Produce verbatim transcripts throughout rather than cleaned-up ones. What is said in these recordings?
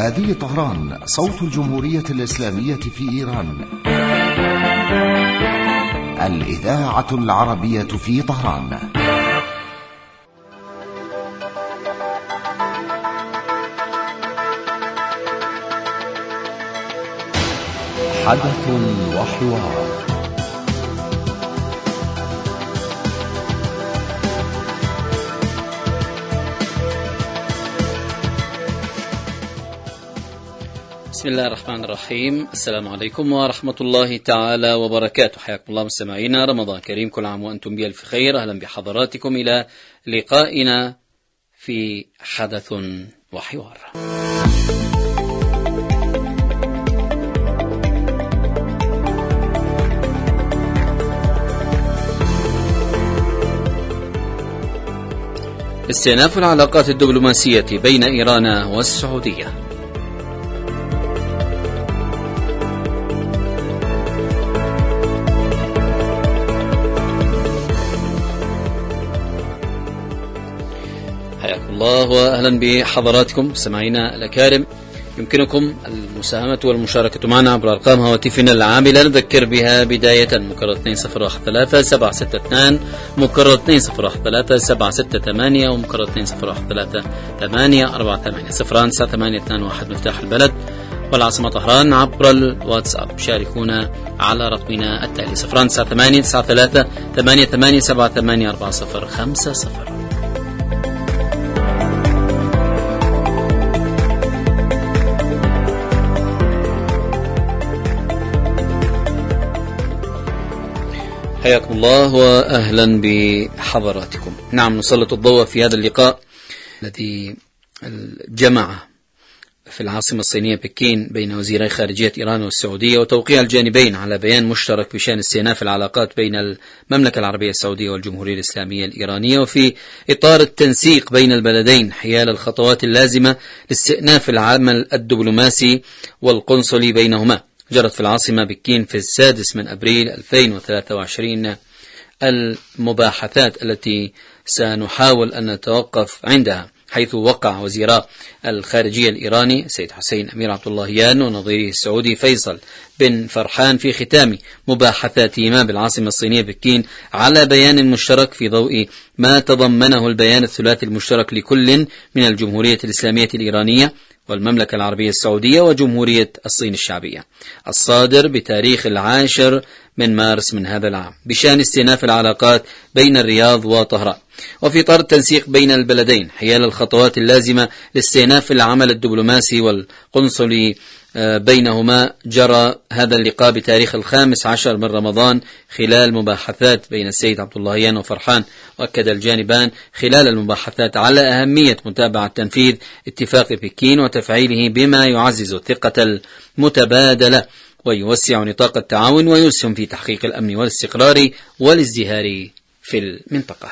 هذه طهران، صوت الجمهورية الإسلامية في إيران، الإذاعة العربية في طهران. حدث وحوار. بسم الله الرحمن الرحيم. السلام عليكم ورحمة الله تعالى وبركاته. حياكم الله مستمعينا، رمضان كريم، كل عام وأنتم بألف خير. أهلا بحضراتكم إلى لقائنا في حدث وحوار. استئناف العلاقات الدبلوماسية بين إيران والسعودية. حياكم الله وأهلا بحضراتكم سمعينا الأكارم. يمكنكم المساهمة والمشاركة معنا عبر أرقام هواتفنا العاملة، نذكر بها بداية مكرر اثنين صفر واحد ثلاثة سبعة ستة اثنين، مكرر اثنين صفر واحد ثلاثة سبعة ستة ثمانية، ومكرر اثنين صفر واحد ثلاثة ثمانية أربعة ثمانية صفران تسعة ثمانية اثنين واحد مفتاح البلد والعاصمة طهران. عبر الواتساب شاركونا على رقمنا التالي صفران تسعة ثمانية تسعة ثلاثة ثمانية ثمانية سبعة ثمانية أربعة صفر خمسة صفر. حياكم الله وأهلا بحضراتكم. نعم، نسلط الضوء في هذا اللقاء الذي جمع في العاصمة الصينية بكين بين وزيري خارجية إيران والسعودية، وتوقيع الجانبين على بيان مشترك بشأن استئناف العلاقات بين المملكة العربية السعودية والجمهورية الإسلامية الإيرانية، وفي إطار التنسيق بين البلدين حيال الخطوات اللازمة لاستئناف العمل الدبلوماسي والقنصلي بينهما. جرت في العاصمة بكين في السادس من أبريل ألفين وثلاثة وعشرين المباحثات التي سنحاول أن نتوقف عندها، حيث وقع وزيراء الخارجية الإيراني سيد حسين أمير عبد اللهيان ونظيره السعودي فيصل بن فرحان في ختام مباحثاتهما بالعاصمة الصينية بكين على بيان مشترك في ضوء ما تضمنه البيان الثلاثي المشترك لكل من الجمهورية الإسلامية الإيرانية والمملكة العربية السعودية وجمهورية الصين الشعبية، الصادر بتاريخ العاشر من مارس من هذا العام، بشأن استئناف العلاقات بين الرياض وطهران، وفي إطار التنسيق بين البلدين حيال الخطوات اللازمة لاستئناف العمل الدبلوماسي والقنصلي بينهما. جرى هذا اللقاء بتاريخ الخامس عشر من رمضان خلال مباحثات بين السيد عبد اللهيان وفرحان، وأكد الجانبان خلال المباحثات على أهمية متابعة تنفيذ اتفاق بكين وتفعيله بما يعزز الثقة المتبادلة ويوسع نطاق التعاون ويسهم في تحقيق الأمن والاستقرار والازدهار في المنطقة.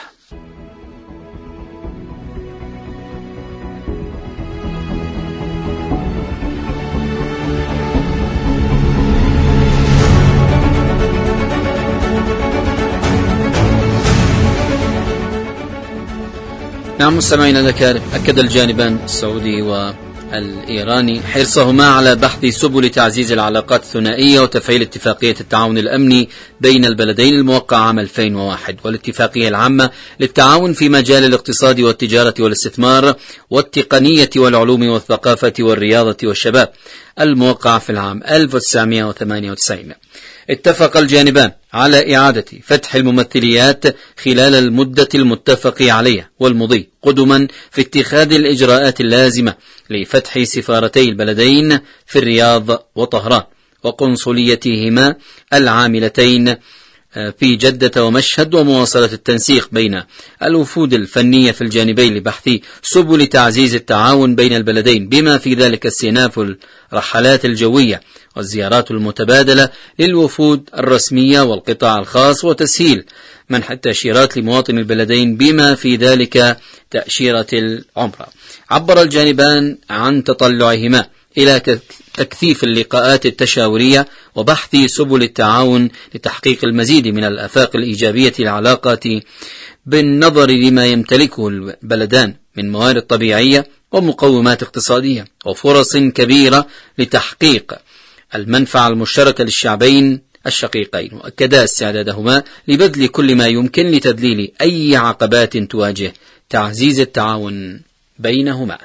نعم مستمعينا الأكارم، أكد الجانبان السعودي والإيراني حرصهما على بحث سبل تعزيز العلاقات الثنائية وتفعيل اتفاقية التعاون الأمني بين البلدين الموقعة عام ألفين وواحد، والاتفاقية العامة للتعاون في مجال الاقتصاد والتجارة والاستثمار والتقنية والعلوم والثقافة والرياضة والشباب الموقعة في العام ألف وتسعمائة وثمانية وتسعين. اتفق الجانبان على إعادة فتح الممثليات خلال المدة المتفق عليها والمضي قدما في اتخاذ الإجراءات اللازمة لفتح سفارتي البلدين في الرياض وطهران وقنصليتهما العاملتين في جدة ومشهد، ومواصلة التنسيق بين الوفود الفنية في الجانبين لبحث سبل تعزيز التعاون بين البلدين، بما في ذلك استئناف الرحلات الجوية والزيارات المتبادلة للوفود الرسمية والقطاع الخاص، وتسهيل منح التأشيرات لمواطني البلدين بما في ذلك تأشيرة العمرة. عبر الجانبان عن تطلعهما إلى تكثيف اللقاءات التشاورية وبحث سبل التعاون لتحقيق المزيد من الآفاق الإيجابية للعلاقات بالنظر لما يمتلكه البلدان من موارد طبيعية ومقومات اقتصادية وفرص كبيرة لتحقيق المنفعة المشتركة للشعبين الشقيقين، وأكدا استعدادهما لبذل كل ما يمكن لتذليل أي عقبات تواجه تعزيز التعاون بينهما.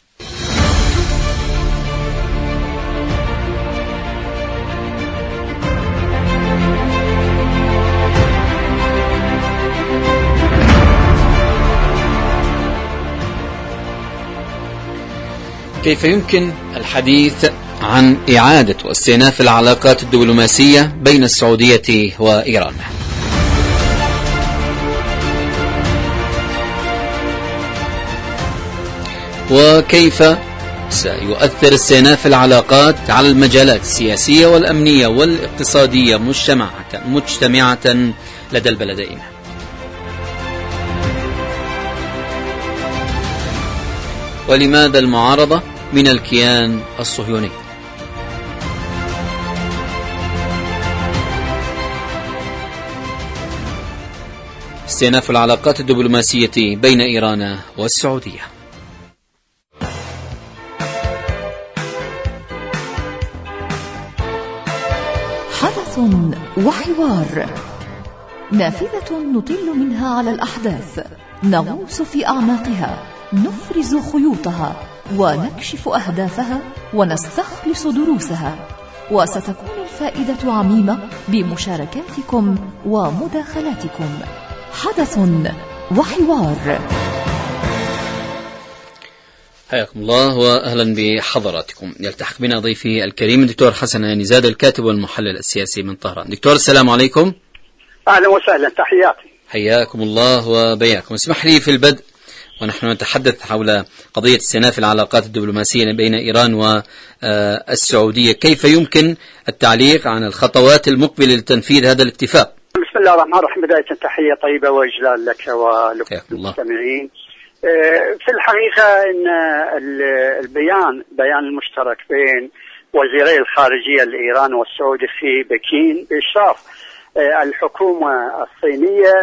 كيف يمكن الحديث عن إعادة واستئناف العلاقات الدبلوماسية بين السعودية وإيران؟ وكيف سيؤثر استئناف العلاقات على المجالات السياسية والأمنية والاقتصادية مجتمعة لدى البلدين؟ ولماذا المعارضة من الكيان الصهيوني؟ استئناف العلاقات الدبلوماسية بين إيران والسعودية. حدث وحوار، نافذة نطل منها على الأحداث، نغوص في أعماقها، نفرز خيوطها ونكشف أهدافها ونستخلص دروسها، وستكون الفائدة عميمة بمشاركاتكم ومداخلاتكم. حدث وحوار. حياكم الله وأهلا بحضراتكم. يلتحق بنا ضيفي الكريم الدكتور حسن هانيزاد، الكاتب والمحلل السياسي من طهران. دكتور السلام عليكم. أهلا وسهلا، تحياتي. حياكم الله وبياكم. اسمح لي في البدء ونحن نتحدث حول قضية استئناف العلاقات الدبلوماسية بين إيران والسعودية، كيف يمكن التعليق عن الخطوات المقبلة لتنفيذ هذا الاتفاق؟ بسم الله الرحمن الرحيم. بداية تحية طيبة وإجلال لك وللمستمعين. في الحقيقة إن البيان بيان المشترك بين وزيري الخارجية الإيراني والسعودي في بكين بإشراف الحكومة الصينية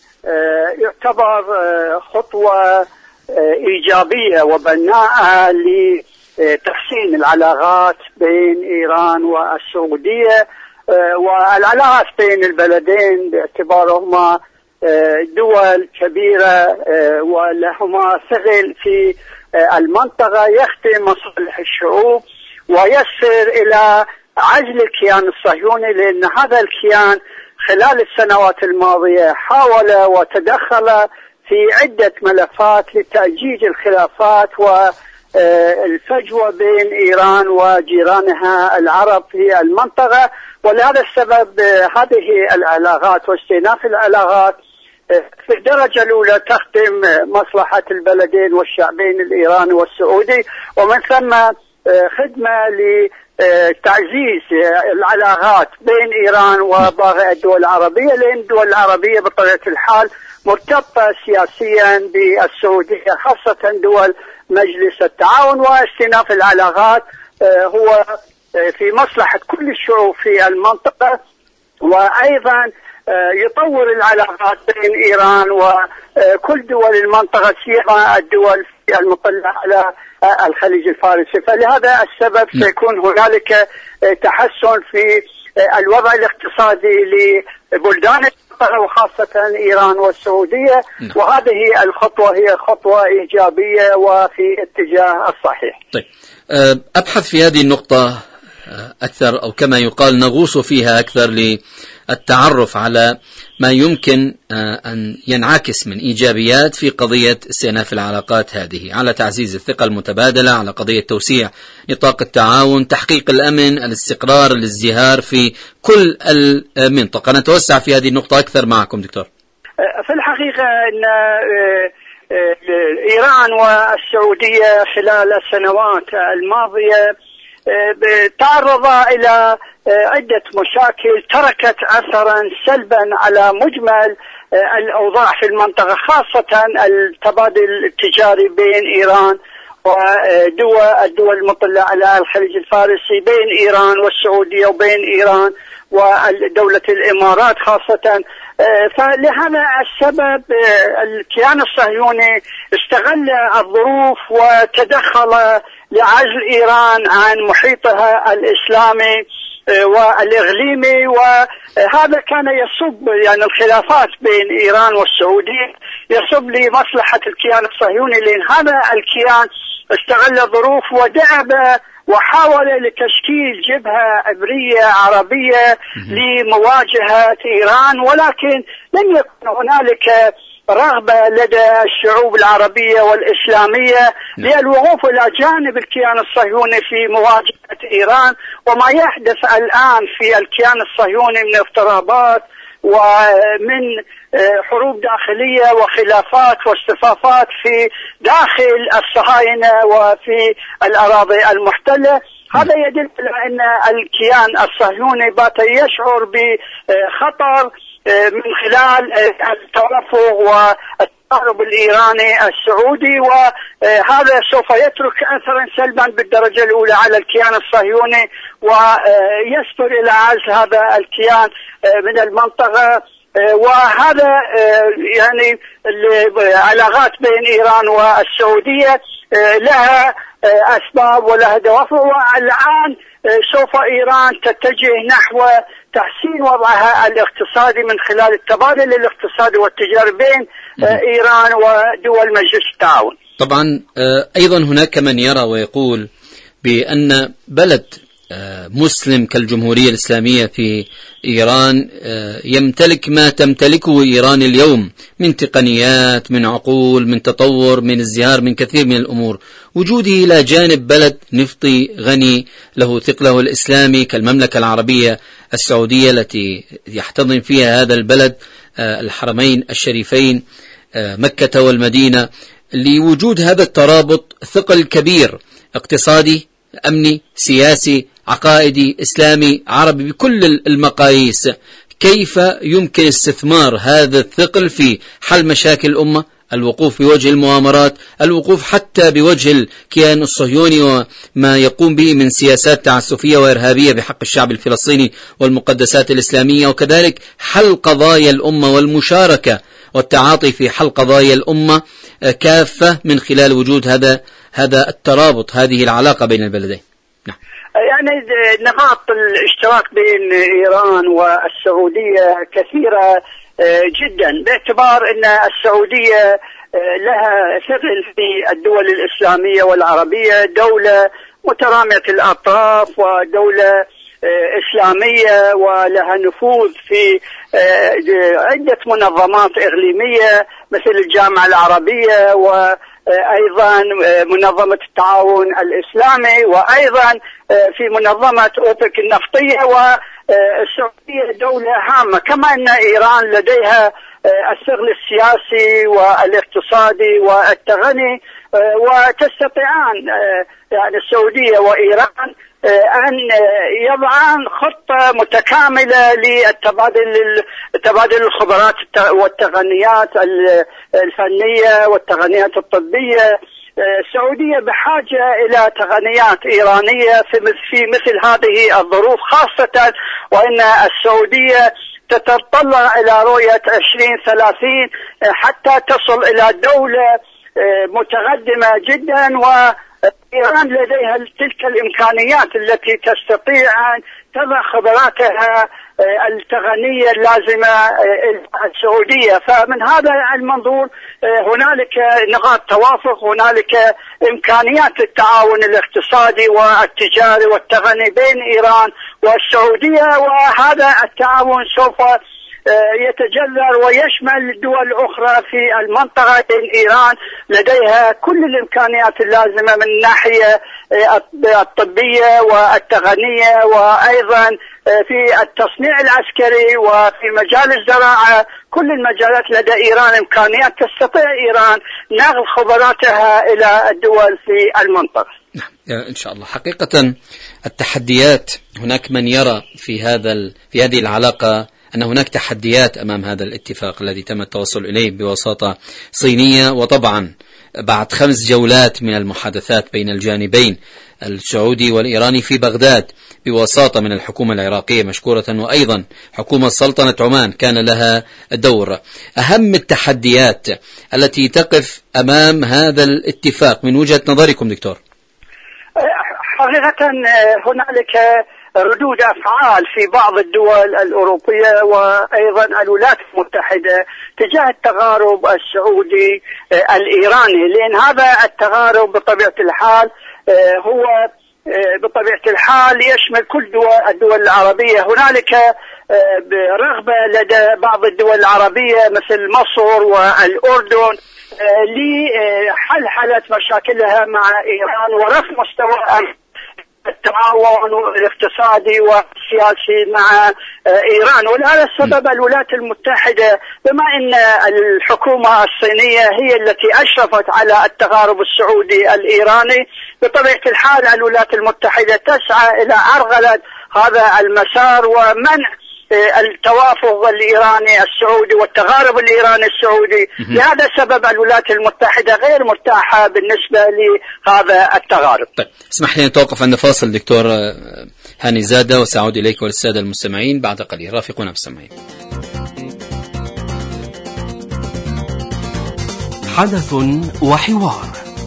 يعتبر خطوة إيجابية وبناءة لتحسين العلاقات بين إيران والسعودية، والعلاقات بين البلدين باعتبارهما دول كبيرة ولهما ثقل في المنطقة يخدم مصالح الشعوب ويسر إلى عزل الكيان الصهيوني، لأن هذا الكيان خلال السنوات الماضية حاول وتدخل في عدة ملفات لتأجيج الخلافات والفجوة بين إيران وجيرانها العرب في المنطقة. ولهذا السبب هذه العلاقات واستئناف العلاقات في الدرجة الأولى تخدم مصلحة البلدين والشعبين الإيراني والسعودي، ومن ثم خدمة لتعزيز العلاقات بين إيران وباقي الدول العربية، لأن الدول العربية بطبيعة الحال مرتبطة سياسيا بالسعودية، خاصة دول مجلس التعاون. واستئناف العلاقات هو في مصلحة كل الشعوب في المنطقة، وأيضا يطور العلاقات بين إيران وكل دول المنطقة، سيما الدول المطلة على الخليج الفارسي. فلهذا السبب سيكون هنالك تحسن في الوضع الاقتصادي لبلدان المنطقة وخاصة إيران والسعودية، وهذه الخطوة هي خطوة إيجابية وفي اتجاه الصحيح. طيب، أبحث في هذه النقطة أكثر، أو كما يقال نغوص فيها أكثر للتعرف على ما يمكن أن ينعكس من إيجابيات في قضية استئناف العلاقات هذه، على تعزيز الثقة المتبادلة، على قضية توسيع نطاق التعاون، تحقيق الأمن، الاستقرار، الازدهار في كل المنطقة. نتوسع في هذه النقطة أكثر معكم دكتور. في الحقيقة أن إيران والسعودية خلال السنوات الماضية تعرض إلى عدة مشاكل تركت أثرا سلبا على مجمل الأوضاع في المنطقة، خاصة التبادل التجاري بين إيران ودول الدول المطلة على الخليج الفارسي، بين إيران والسعودية وبين إيران ودولة الإمارات خاصة. فلهذا السبب الكيان الصهيوني استغل الظروف وتدخل لعزل إيران عن محيطها الإسلامي والإقليمي، وهذا كان يصب يعني الخلافات بين إيران والسعودية يصب لمصلحة الكيان الصهيوني، لأن هذا الكيان استغل الظروف ودعب وحاول لتشكيل جبهة عبرية عربية لمواجهة إيران، ولكن لم يكن هنالك رغبة لدى الشعوب العربية والإسلامية للوقوف إلى جانب الكيان الصهيوني في مواجهة إيران. وما يحدث الآن في الكيان الصهيوني من اضطرابات ومن حروب داخلية وخلافات واصطفافات في داخل الصهاينة وفي الأراضي المحتلة، هذا يدل على أن الكيان الصهيوني بات يشعر بخطر من خلال التوافق والتقارب الإيراني السعودي، وهذا سوف يترك أثرا سلبا بالدرجة الأولى على الكيان الصهيوني ويسفر إلى عزل هذا الكيان من المنطقة. وهذا يعني العلاقات بين إيران والسعودية لها أسباب ولها دوافع، والآن سوف إيران تتجه نحو تحسين وضعها الاقتصادي من خلال التبادل الاقتصادي والتجاري بين إيران ودول مجلس التعاون. طبعا أيضا هناك من يرى ويقول بأن بلد مسلم كالجمهورية الإسلامية في إيران يمتلك ما تمتلكه إيران اليوم من تقنيات، من عقول، من تطور، من ازدهار، من كثير من الأمور، وجوده إلى جانب بلد نفطي غني له ثقله الإسلامي كالمملكة العربية السعودية التي يحتضن فيها هذا البلد الحرمين الشريفين مكة والمدينة، لوجود هذا الترابط ثقل كبير اقتصادي، أمني، سياسي، عقائدي، إسلامي، عربي بكل المقاييس. كيف يمكن استثمار هذا الثقل في حل مشاكل الأمة، الوقوف بوجه المؤامرات، الوقوف حتى بوجه الكيان الصهيوني وما يقوم به من سياسات تعسفية وإرهابية بحق الشعب الفلسطيني والمقدسات الإسلامية، وكذلك حل قضايا الأمة والمشاركة والتعاطي في حل قضايا الأمة كافة من خلال وجود هذا هذا الترابط، هذه العلاقة بين البلدين. نعم. يعني نقاط الاشتراك بين إيران والسعودية كثيرة جدا، باعتبار أن السعودية لها ثقل في الدول الإسلامية والعربية، دولة مترامية الأطراف ودولة إسلامية ولها نفوذ في عدة منظمات إقليمية مثل الجامعة العربية وأيضا منظمة التعاون الإسلامي وأيضا في منظمة أوبك النفطية. والسعودية دولة هامة، كما أن إيران لديها الثقل السياسي والاقتصادي والتغني، وتستطيعان يعني السعودية وإيران أن يضعان خطة متكاملة للتبادل تبادل الخبرات والتقنيات الفنية والتقنيات الطبية. السعودية بحاجة إلى تقنيات إيرانية في مثل هذه الظروف، خاصة وأن السعودية تتطلع إلى رؤية عشرين ثلاثين حتى تصل إلى دولة متقدمة جدا، وإيران لديها تلك الإمكانيات التي تستطيع أن تضع خبراتها التقنية اللازمة السعودية. فمن هذا المنظور هنالك نقاط توافق، هنالك إمكانيات التعاون الاقتصادي والتجاري والتقني بين إيران والسعودية، وهذا التعاون سوف يتجذر ويشمل دول أخرى في المنطقة. إيران لديها كل الإمكانيات اللازمة من الناحية الطبية والتقنية، وأيضا في التصنيع العسكري وفي مجال الزراعة، كل المجالات لدى إيران إمكانيات تستطيع إيران نقل خبراتها إلى الدول في المنطقة. نعم إن شاء الله. حقيقة التحديات، هناك من يرى في هذا في هذه العلاقة أن هناك تحديات أمام هذا الاتفاق الذي تم التوصل إليه بوساطة صينية، وطبعا بعد خمس جولات من المحادثات بين الجانبين السعودي والإيراني في بغداد بوساطة من الحكومة العراقية مشكورة، وأيضا حكومة سلطنة عمان كان لها دور. أهم التحديات التي تقف أمام هذا الاتفاق من وجهة نظركم دكتور؟ حقيقة هنالك ردود أفعال في بعض الدول الأوروبية وأيضا الولايات المتحدة تجاه التقارب السعودي الإيراني، لأن هذا التقارب بطبيعة الحال هو بطبيعة الحال يشمل كل دول الدول العربية. هنالك رغبة لدى بعض الدول العربية مثل مصر والأردن لحل مشاكلها مع إيران ورفع مستوى التعاون الاقتصادي والسياسي مع إيران. ولهذا السبب الولايات المتحدة بما أن الحكومة الصينية هي التي أشرفت على التقارب السعودي الإيراني، بطبيعة الحال الولايات المتحدة تسعى إلى عرقلة هذا المسار ومنع التوافق الإيراني السعودي والتقارب الإيراني السعودي. لهذا السبب الولايات المتحدة غير مرتاحة بالنسبة لهذا التقارب. طيب اسمح لي نتوقف عند فاصل دكتور هاني زادة، وسأعود إليك وللسادة المستمعين بعد قليل. رافقونا بالسمعين. حدث وحوار،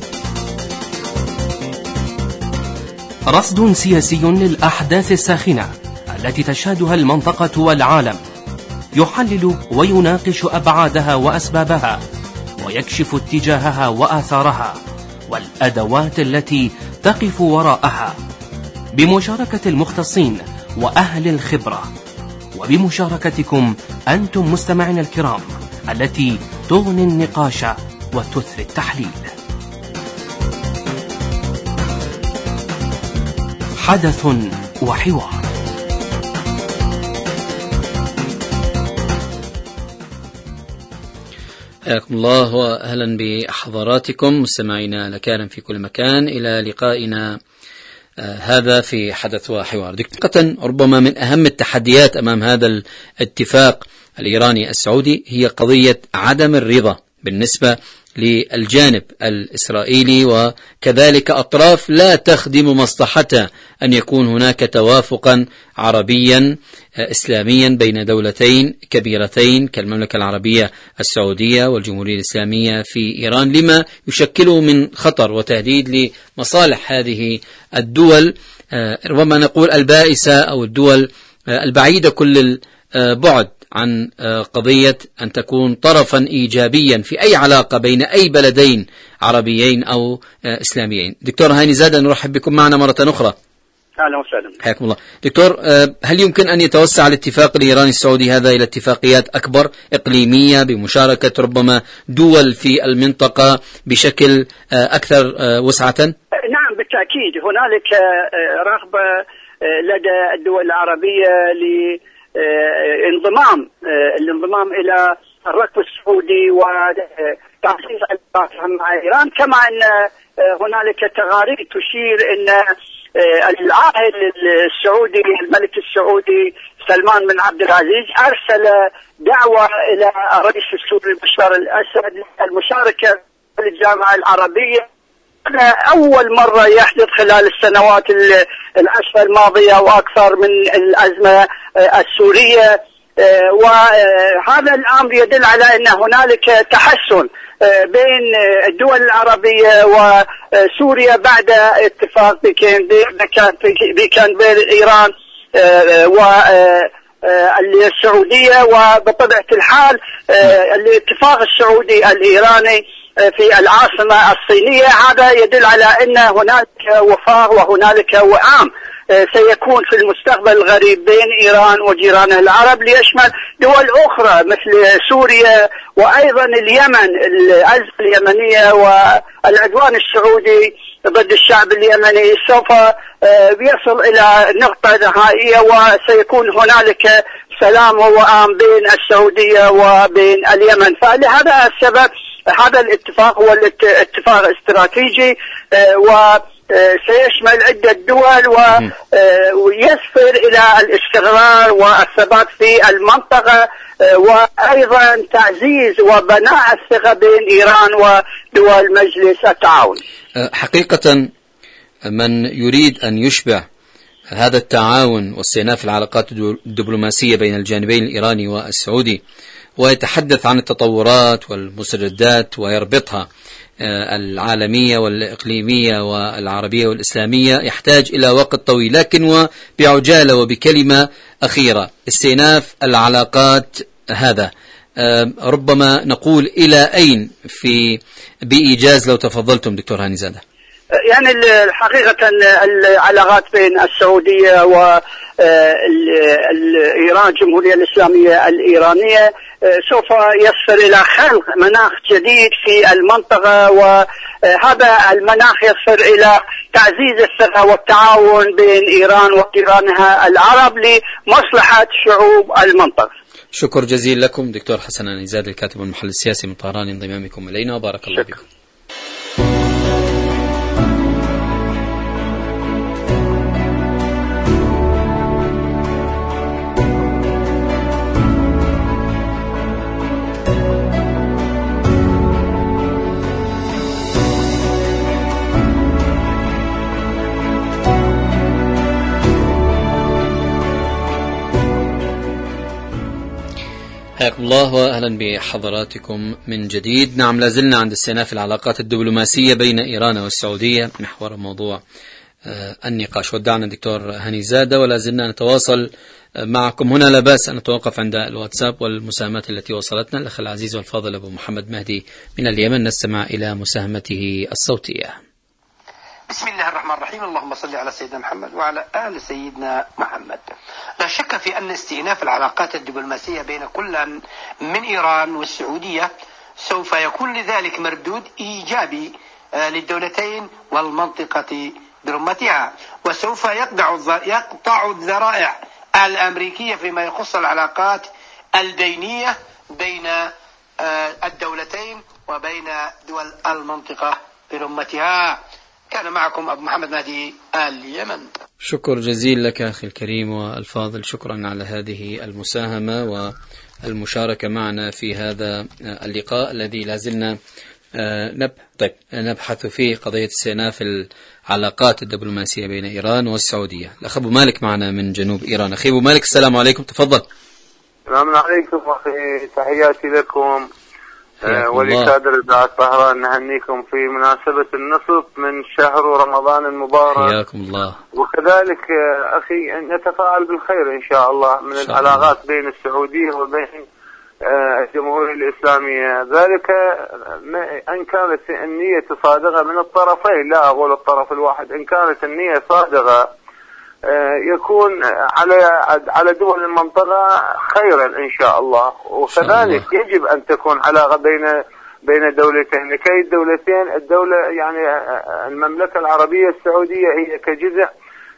رصد سياسي للأحداث الساخنة التي تشهدها المنطقة والعالم، يحلل ويناقش أبعادها وأسبابها، ويكشف اتجاهها وآثارها والأدوات التي تقف وراءها، بمشاركة المختصين وأهل الخبرة، وبمشاركتكم أنتم مستمعين الكرام التي تغني النقاش وتثري التحليل. حدث وحوار. حياكم الله وأهلا بحضراتكم مستمعينا لكان في كل مكان إلى لقائنا آه هذا في حدث وحوار. دقيقة ربما من أهم التحديات أمام هذا الاتفاق الإيراني السعودي هي قضية عدم الرضا بالنسبة للجانب الإسرائيلي، وكذلك أطراف لا تخدم مصلحتها أن يكون هناك توافقا عربيا إسلاميا بين دولتين كبيرتين كالمملكة العربية السعودية والجمهورية الإسلامية في إيران، لما يشكله من خطر وتهديد لمصالح هذه الدول، ربما نقول البائسة أو الدول البعيدة كل البعد عن قضية أن تكون طرفا إيجابيا في أي علاقة بين أي بلدين عربيين أو إسلاميين. دكتور هاني زادة نرحب بكم معنا مرة أخرى. أهلا وسهلا. حياكم الله. دكتور، هل يمكن أن يتوسع الاتفاق الإيراني السعودي هذا إلى اتفاقيات أكبر إقليمية بمشاركة ربما دول في المنطقة بشكل أكثر وسعة؟ نعم بالتأكيد، هنالك رغبة لدى الدول العربية ل انضمام الانضمام الى الركب السعودي وتعزيز علاقاتها مع ايران، كما ان هنالك تقارير تشير ان العاهل السعودي الملك السعودي سلمان بن عبد العزيز ارسل دعوه الى الرئيس السوري بشار الاسد للمشاركه في الجامعه العربيه. أول مرة يحدث خلال السنوات العشر الماضية وأكثر من الأزمة السورية، وهذا الأمر يدل على أن هنالك تحسن بين الدول العربية وسوريا بعد اتفاق بكان بين إيران والسعودية. وبطبيعة الحال الاتفاق السعودي الإيراني في العاصمة الصينية هذا يدل على أن هناك وفاق وهنالك وئام سيكون في المستقبل القريب بين إيران وجيرانها العرب، ليشمل دول أخرى مثل سوريا وأيضا اليمن، الأزمة اليمنية والعدوان السعودي ضد الشعب اليمني سوف يصل إلى نقطة نهائية وسيكون هنالك سلام ووئام بين السعودية وبين اليمن. فلهذا السبب هذا الاتفاق هو اتفاق استراتيجي وسيشمل عدة دول ويسفر إلى الاستقرار والثبات في المنطقة، وأيضا تعزيز وبناء الثقة بين إيران ودول مجلس التعاون. حقيقة من يريد أن يشبع هذا التعاون واستئناف العلاقات الدبلوماسية بين الجانبين الإيراني والسعودي ويتحدث عن التطورات والمستجدات ويربطها العالمية والإقليمية والعربية والإسلامية يحتاج إلى وقت طويل، لكن وبعجالة وبكلمة أخيرة استئناف العلاقات هذا ربما نقول إلى أين في بإيجاز لو تفضلتم دكتور هاني زادة؟ يعني الحقيقة العلاقات بين السعودية وإيران الجمهورية الإسلامية الإيرانية سوف يصل إلى خلق مناخ جديد في المنطقة، وهذا المناخ يصل إلى تعزيز الثقة والتعاون بين إيران وجيرانها العرب لمصلحة شعوب المنطقة. شكر جزيل لكم دكتور حسن هاني زادة الكاتب والمحلل السياسي من طهران انضمامكم إلينا وبارك الله بكم. حياكم الله وأهلا بحضراتكم من جديد. نعم، لازلنا عند استئناف العلاقات الدبلوماسية بين إيران والسعودية محور موضوع النقاش. ودعنا دكتور هاني زادة ولازلنا نتواصل معكم هنا. لا بأس أن نتوقف عند الواتساب والمساهمات التي وصلتنا. الأخ العزيز والفاضل أبو محمد مهدي من اليمن، نستمع إلى مساهمته الصوتية. بسم الله الرحمن الرحيم. اللهم صل على سيدنا محمد وعلى آل سيدنا محمد. لا شك في أن استئناف العلاقات الدبلوماسية بين كل من إيران والسعودية سوف يكون لذلك مردود إيجابي للدولتين والمنطقة برمتها، وسوف يقطع الذرائع الأمريكية فيما يخص العلاقات البينية بين الدولتين وبين دول المنطقة برمتها. كان معكم أبو محمد مهدي اليمن. شكر جزيل لك أخي الكريم والفاضل، شكرا على هذه المساهمة والمشاركة معنا في هذا اللقاء الذي لازلنا نبحث فيه قضية استئناف العلاقات الدبلوماسية بين إيران والسعودية. الأخ أبو مالك معنا من جنوب إيران. أخي أبو مالك السلام عليكم، تفضل. السلام عليكم أخي، تحياتي لكم ولكادر إذاعة طهران. نهنيكم في مناسبة النصف من شهر رمضان المبارك. حياكم الله. وكذلك أخي نتفاعل بالخير إن شاء الله من شاء العلاقات الله. بين السعودية وبين الجمهورية الإسلامية، ذلك أن كانت النية صادقة من الطرفين، لا أقول الطرف الواحد، إن كانت النية صادقة يكون على على دول المنطقة خيرا إن شاء الله. وكذلك يجب أن تكون علاقة بين بين دولتين، لكي الدولتين الدولة يعني المملكة العربية السعودية هي كجزء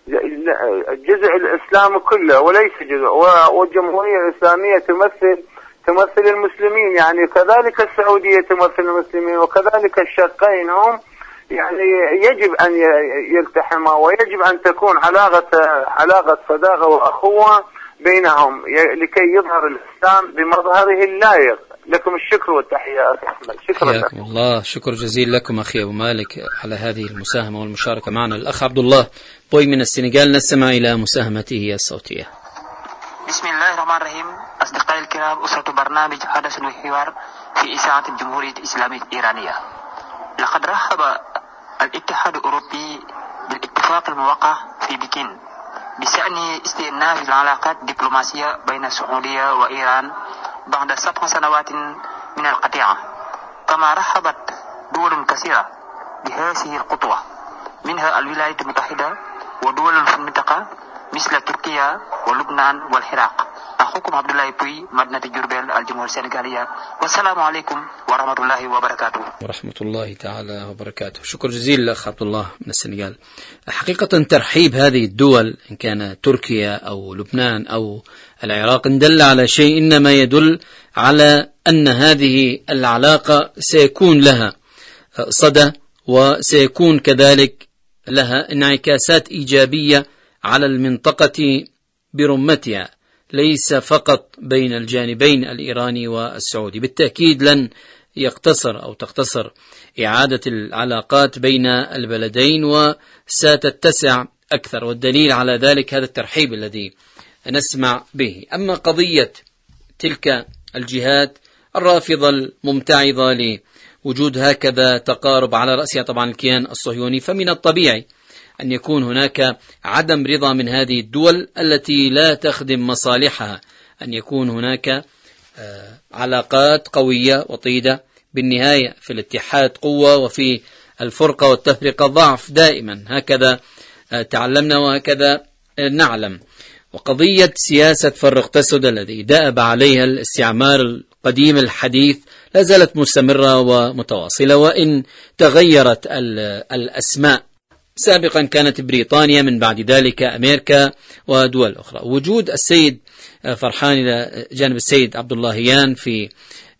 جزء الإسلام كله وليس جزء، والجمهورية الإسلامية تمثل تمثل المسلمين، يعني كذلك السعودية تمثل المسلمين، وكذلك الشقين هم يعني يجب أن يلتحما، ويجب أن تكون علاقة علاقة صداقة وأخوة بينهم لكي يظهر الإسلام بمظهره اللائق. لكم الشكر والتحية أخي أحمد. شكرا لك. الله، شكر جزيل لكم أخي أبو مالك على هذه المساهمة والمشاركة معنا. الأخ عبد الله بوي من السنغال، نستمع إلى مساهمته الصوتية. بسم الله الرحمن الرحيم. أصدقائي الكرام، أسرة برنامج حدث وحوار في إذاعة الجمهورية الإسلامية الإيرانية. لقد رحب الاتحاد الأوروبي بالاتفاق الموقع في بكين بشأن استئناف العلاقات الدبلوماسية بين السعودية وإيران بعد سبع سنوات من القطيعة، كما رحبت دول كثيرة بهذه الخطوة منها الولايات المتحدة ودول في المنطقة مثل تركيا ولبنان والعراق. أخوكم عبد الله بوي، مدينة جربيل، الجمهورية السنغالية، والسلام عليكم ورحمة الله وبركاته. ورحمة الله تعالى وبركاته. شكر جزيل لأخ عبد الله من السنغال. حقيقة ترحيب هذه الدول إن كان تركيا أو لبنان أو العراق إن دل على شيء إنما يدل على أن هذه العلاقة سيكون لها صدى وسيكون كذلك لها انعكاسات إيجابية على المنطقة برمتها، ليس فقط بين الجانبين الإيراني والسعودي. بالتأكيد لن يقتصر أو تقتصر إعادة العلاقات بين البلدين وستتسع أكثر، والدليل على ذلك هذا الترحيب الذي نسمع به. أما قضية تلك الجهات الرافضة الممتعضة لوجود هكذا تقارب على رأسها طبعا الكيان الصهيوني، فمن الطبيعي أن يكون هناك عدم رضا من هذه الدول التي لا تخدم مصالحها، أن يكون هناك علاقات قوية وطيدة. بالنهاية في الاتحاد قوة وفي الفرقة والتفرقة ضعف دائما، هكذا تعلمنا وهكذا نعلم. وقضية سياسة فرق تسد الذي دأب عليها الاستعمار القديم الحديث لا زالت مستمرة ومتواصلة، وإن تغيرت الأسماء، سابقا كانت بريطانيا، من بعد ذلك أمريكا ودول أخرى. وجود السيد فرحان إلى جانب السيد عبد اللهيان في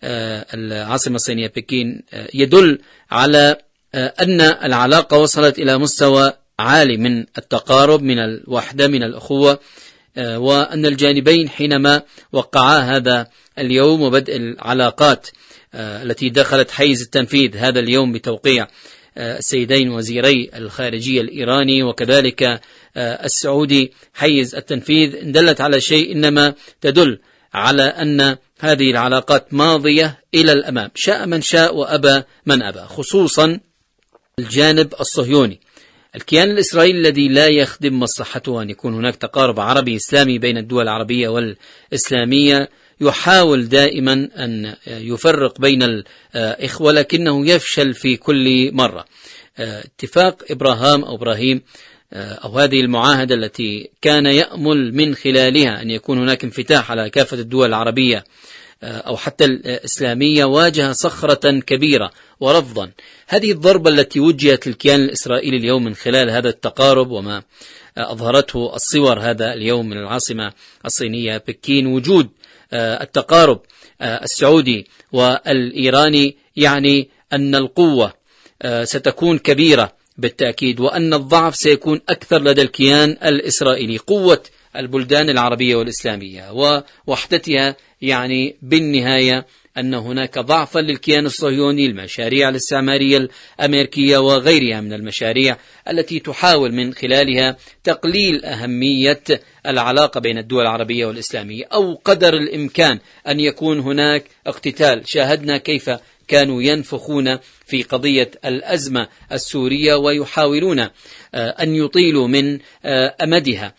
العاصمة الصينية بكين يدل على أن العلاقة وصلت إلى مستوى عالي من التقارب، من الوحدة، من الأخوة، وأن الجانبين حينما وقعا هذا اليوم وبدء العلاقات التي دخلت حيز التنفيذ هذا اليوم بتوقيع السيدين وزيري الخارجية الإيراني وكذلك السعودي حيز التنفيذ، دلت على شيء إنما تدل على أن هذه العلاقات ماضية إلى الأمام، شاء من شاء وأبى من أبى، خصوصا الجانب الصهيوني. الكيان الإسرائيلي الذي لا يخدم مصلحته أن يكون هناك تقارب عربي إسلامي بين الدول العربية والإسلامية، يحاول دائما أن يفرق بين الإخوة لكنه يفشل في كل مرة. اتفاق إبراهام أو إبراهيم أو هذه المعاهدة التي كان يأمل من خلالها أن يكون هناك انفتاح على كافة الدول العربية أو حتى الإسلامية، واجه صخرة كبيرة ورفضا. هذه الضربة التي وجهت للكيان الإسرائيلي اليوم من خلال هذا التقارب وما أظهرته الصور هذا اليوم من العاصمة الصينية بكين، وجود التقارب السعودي والإيراني يعني أن القوة ستكون كبيرة بالتأكيد، وأن الضعف سيكون أكثر لدى الكيان الإسرائيلي. قوة البلدان العربية والإسلامية ووحدتها يعني بالنهاية أن هناك ضعفا للكيان الصهيوني، المشاريع الاستعمارية الأمريكية وغيرها من المشاريع التي تحاول من خلالها تقليل أهمية العلاقة بين الدول العربية والإسلامية، أو قدر الإمكان أن يكون هناك اقتتال. شاهدنا كيف كانوا ينفخون في قضية الأزمة السورية ويحاولون أن يطيلوا من أمدها.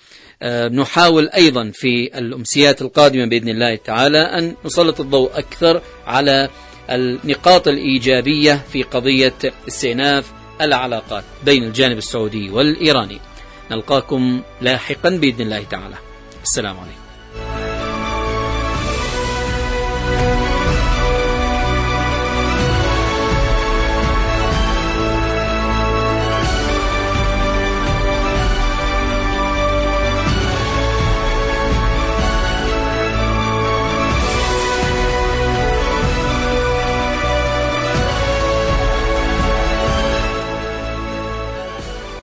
نحاول أيضا في الأمسيات القادمة بإذن الله تعالى أن نسلط الضوء أكثر على النقاط الإيجابية في قضية استئناف العلاقات بين الجانب السعودي والإيراني. نلقاكم لاحقا بإذن الله تعالى. السلام عليكم.